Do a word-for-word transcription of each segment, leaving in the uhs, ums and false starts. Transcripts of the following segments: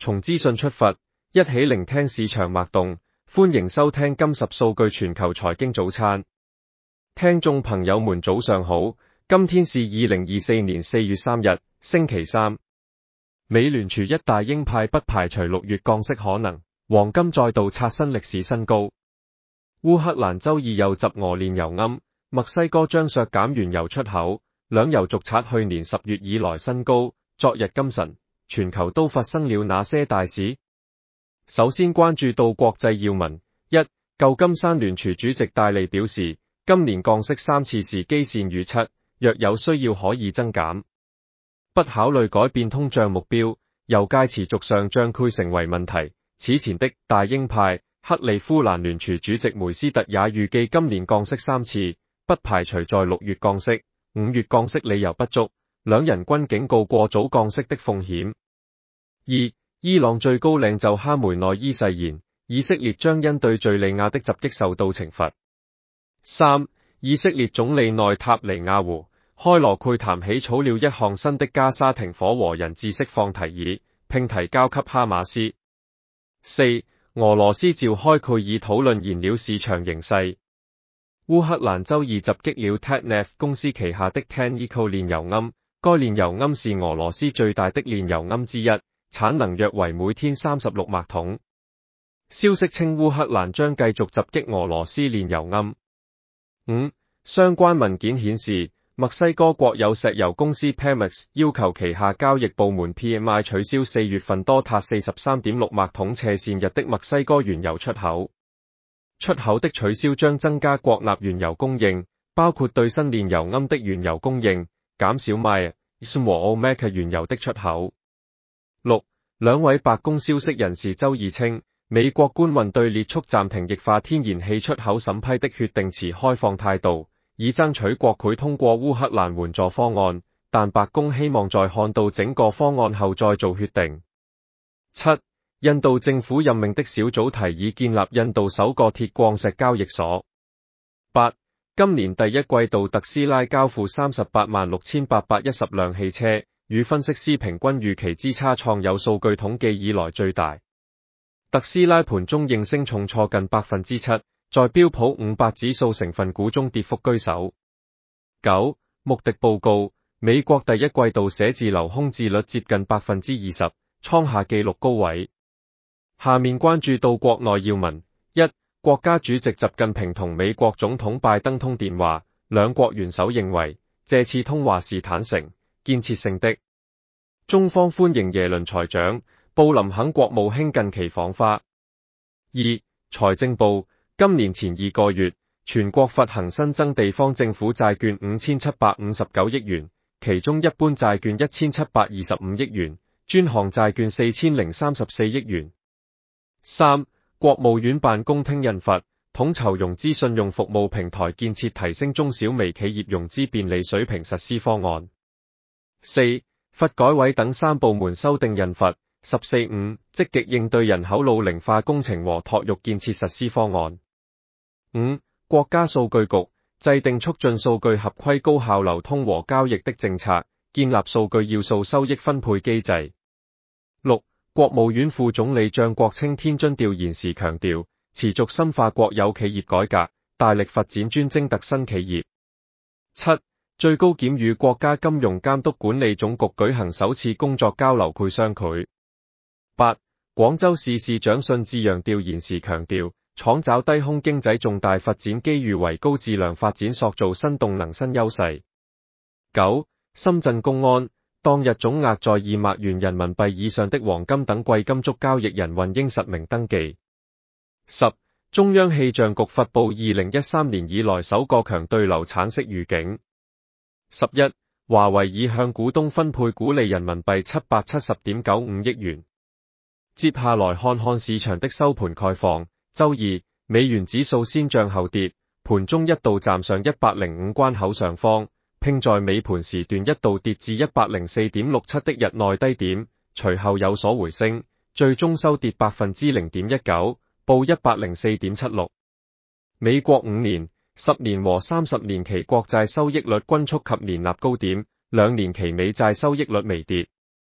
從資訊出發，一起聆聽市場脈動。歡迎收聽金十數據全球財經早餐。聽眾朋友們早上好，今天是二零二四年四月三日，星期三。美聯儲一大鷹派不排除六月降息可能，黃金再度刷新歷史新高。烏克蘭周二又襲俄煉油暗，墨西哥將削減原油出口，兩油續刷去年十月以來新高。昨日今晨，全球都發生了哪些大事？首先關注到國際要聞。一、舊金山聯儲主席戴利表示，今年降息三次是基線預測，若有需要可以增減，不考慮改變通脹目標。油價持續上漲會成為問題。此前的大鷹派克利夫蘭聯儲主席梅斯特也預計今年降息三次，不排除在六月降息，五月降息理由不足。兩人均警告過早降息的風險。二、伊朗最高領袖哈梅內伊誓言，以色列將因對敘利亞的襲擊受到懲罰。三、以色列總理內塔尼亞胡開羅會談起草了一項新的加沙停火和人質釋放提議，並提交給哈馬斯。四、俄羅斯召開會議討論燃料市場形勢。烏克蘭周二襲擊了 Tatneft 公司旗下的 Tenneco 煉油龕，該煉油龕是俄羅斯最大的煉油龕之一，產能約為每天三十六萬桶。消息稱烏克蘭將繼續襲擊俄羅斯煉油龕。五、相關文件顯示，墨西哥國有石油公司 Pemex 要求旗下交易部門 P M I 取消四月份多達 四十三點六萬桶斜線日的墨西哥原油出口。出口的取消將增加國內原油供應，包括對新煉油龕的原油供應，減少 Maya 和 Omega 原油的出口。六、兩位白宮消息人士周二稱，美國官員對列速暫停液化天然氣出口審批的決定持開放態度，以爭取國會通過烏克蘭援助方案，但白宮希望在看到整個方案後再做決定。七、印度政府任命的小組提議建立印度首個鐵礦石交易所。八、今年第一季度特斯拉交付三十八萬六千八百一十輛汽車，與分析師平均預期之差創有數據統計以來最大。特斯拉盤中應聲重挫近百分之七，在標普五百指數成分股中跌幅居首。九、穆迪報告，美國第一季度寫字樓空置率接近百分之二十，創下紀錄高位。下面關注到國內要聞。一、國家主席習近平同美國總統拜登通電話，兩國元首認為這次通話是坦誠、建設性的。中方歡迎耶倫財長、布林肯國務卿近期訪華。二、財政部，今年前二個月，全國發行新增地方政府債券五千七百五十九億元，其中一般債券一千七百二十五億元，專項債券四千零三十四億元。三、國務院辦公廳印發統籌融資信用服務平台建設提升中小微企業融資便利水平實施方案。四、發改委等三部門修訂印發十四五積極應對人口老齡化工程和托育建設實施方案。五、國家數據局制定促進數據合規高效流通和交易的政策，建立數據要素收益分配機制。六、國務院副總理張國清天津調研時強調，持續深化國有企業改革，大力發展專精特新企業。七、最高檢與國家金融監督管理總局舉行首次工作交流會商繪。八、廣州市市長信志陽調研時強調，創找低空經濟重大發展機遇，為高質量發展塑造新動能新優勢。九、深圳公安當日總額在二萬元人民幣以上的黃金等貴金屬交易人均應實名登記。十、中央氣象局發布二零一三年以來首個強對流產色預警。十一、華為已向股東分配股利人民幣七百七十點九五億元。接下來看看市場的收盤概況。周二，美元指數先漲後跌，盤中一度站上一百零五關口上方，並在尾盤時段一度跌至一百零四點六七的日內低點，隨後有所回升，最終收跌百分之零點一九，報一百零四點七六。美國五年、十年和三十年期國債收益率均觸及年立高點，兩年期美債收益率微跌。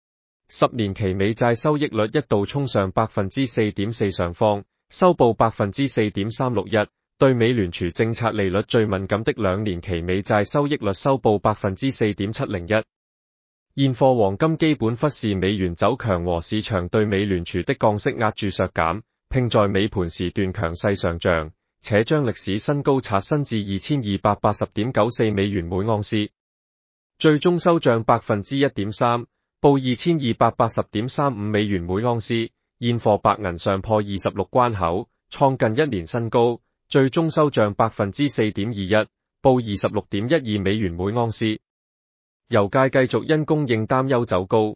十年期美債收益率一度衝上 百分之四點四 上方，收報 百分之四點三六一。對美聯儲政策利率最敏感的兩年期美債收益率收報 百分之四點七零一。現貨黃金基本忽視美元走強和市場對美聯儲的降息壓住削減，並在尾盤時段強勢上漲，且將歷史新高刷新至二千二百八十點九四美元每盎司，最終收漲 百分之一點三，報二千二百八十點三五美元每盎司。現貨白銀上破二十六關口，創近一年新高，最終收漲 百分之四點二一，報二十六點一二美元每盎司。油價繼續因供應擔憂走高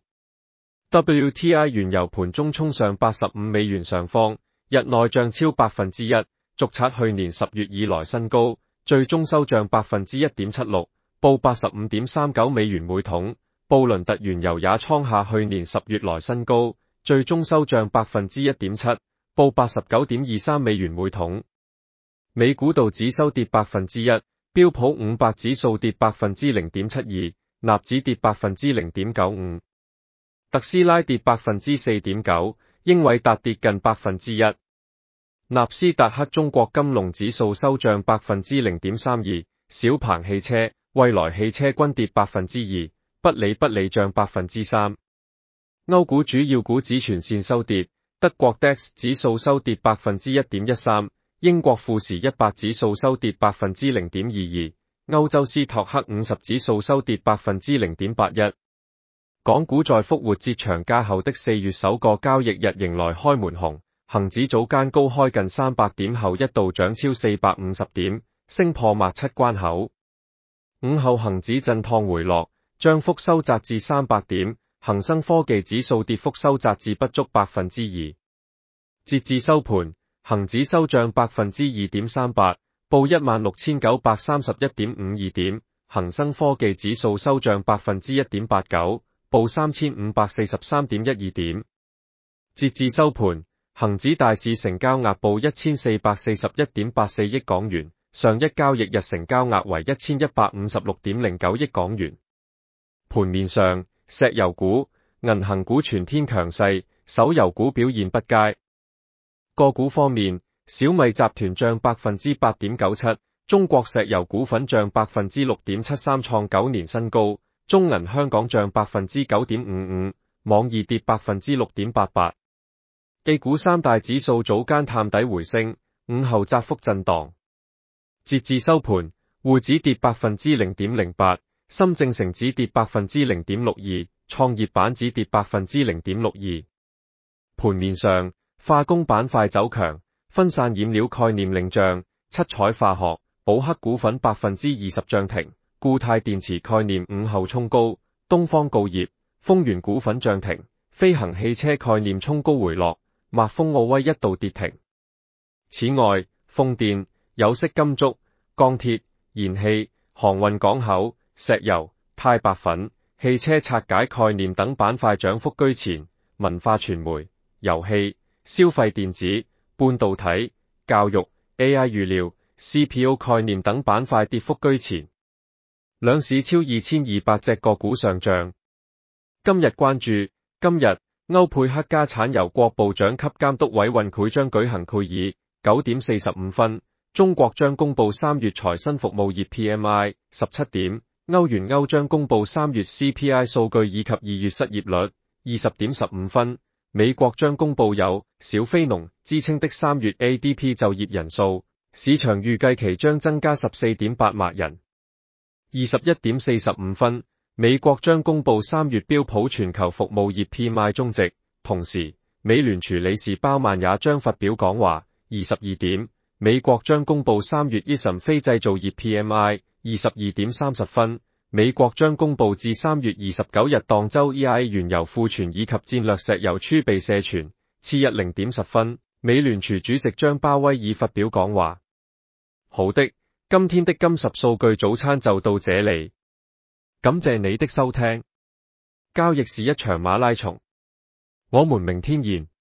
，W T I 原油盤中衝上八十五美元上方，日內漲超 百分之一，續刷去年十月以來新高，最終收漲 百分之一點七六，報 八十五點三九美元每桶。布倫特原油也創下去年十月來新高，最終收漲 百分之一點七，報 八十九點二三美元每桶。美股道指收跌 百分之一，標普五百指數跌 百分之零點七二。納指跌 百分之零點九五，特斯拉跌 百分之四點九，英偉達跌近 百分之一。納斯達克中國金龍指數收漲 百分之零點三二，小鵬汽車、蔚來汽車均跌 百分之二，不理不理漲 百分之三。歐股主要股指全線收跌，德國 D A X 指數收跌 百分之一點一三，英國富時一百指數收跌 百分之零點二二。歐洲斯托克五十指數收跌 百分之零點八一。港股在復活節長假後的四月首個交易日迎來開門紅，恒指早間高開近三百點後一度漲超四百五十點，升破萬七關口。午後恒指震盪回落，漲幅收窄至三百點，恒生科技指數跌幅收窄至不足百分之二。截至收盤，恒指收漲 百分之二點三八。報一萬六千九百三十一點五二點，恒生科技指數收漲 百分之一點八九，報三千五百四十三點一二點。截至收盤，恒指大市成交額報一千四百四十一點八四億港元，上一交易日成交額為一千一百五十六點零九億港元。盤面上，石油股、銀行股全天強勢，手遊股表現不佳。個股方面，小米集團漲 百分之八點九七，中國石油股份漲 百分之六點七三，創九年新高，中銀香港漲 百分之九點五五，網易跌 百分之六點八八。A 股三大指數早間探底回升，午後窄幅震盪。截至收盤，滬指跌 百分之零點零八，深證成指跌 百分之零點六二，創業板指跌 百分之零點六二。盤面上，化工板塊走強。分散染料概念領漲，七彩化學、寶克股份 百分之二十漲停，固態電池概念午後衝高，東方鋯業、豐源股份漲停，飛行汽車概念衝高回落，麥豐奧威一度跌停。此外，風電、有色金屬、鋼鐵、燃氣、航運港口、石油、鈦白粉、汽車拆解概念等板塊漲幅居前，文化傳媒、遊戲、消費電子、半導體、教育、A I 預料、C P O 概念等板塊跌幅居前，兩市超二千二百隻個股上漲。今日關注：今日歐佩克家產油國部長級監督委員會將舉行會議，九點四十五分，中國將公布三月財新服務業 P M I 十七點，歐元歐將公布三月 C P I 數據以及二月失業率，二十點十五分。美國將公布有小非農之稱的三月 A D P 就業人數，市場預計其將增加 十四點八萬人。二十一點四十五分，美國將公布三月標普全球服務業 P M I 終值，同時，美聯儲理事鮑曼也將發表講話。二十二點，美國將公布三月 I S M 非製造業 P M I。二十二點三十分，美國將公布至三月二十九日當周 E I A 原油庫存以及戰略石油儲備社存。次日零點十分，美聯儲主席張鮑威爾發表講話。好的，今天的金十數據早餐就到這裡，感謝你的收聽。交易是一場馬拉松，我們明天見。